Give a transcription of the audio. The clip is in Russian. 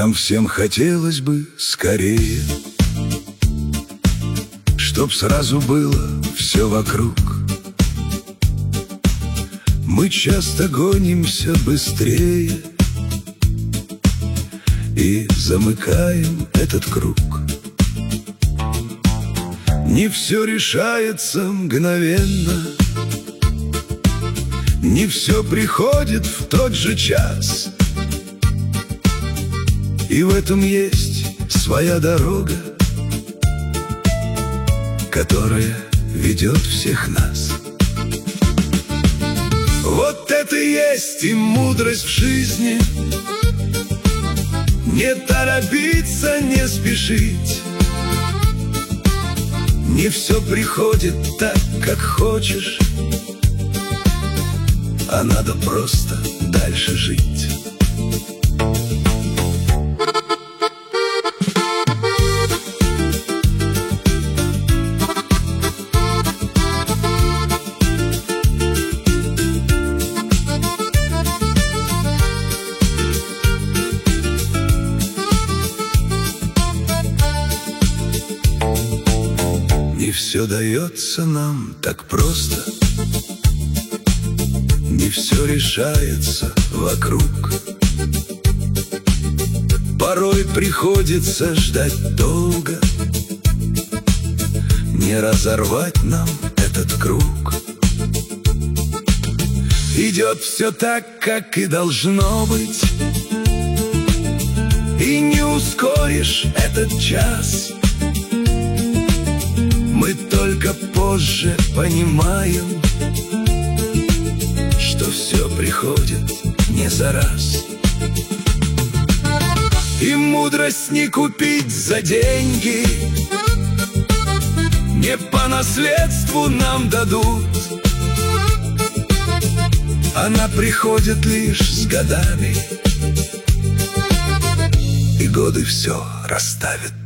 Нам всем хотелось бы скорее, чтоб сразу было все вокруг. Мы часто гонимся быстрее и замыкаем этот круг. Не все решается мгновенно, не все приходит в тот же час. И в этом есть своя дорога, которая ведет всех нас. Вот это и есть и мудрость в жизни. Не торопиться, не спешить. Не все приходит так, как хочешь, а надо просто дальше жить. Не все дается нам так просто, не все решается вокруг. Порой приходится ждать долго, не разорвать нам этот круг. Идет все так, как и должно быть, и не ускоришь этот час. Мы только позже понимаем, что все приходит не за раз. И мудрость не купить за деньги, не по наследству нам дадут. Она приходит лишь с годами, и годы все расставят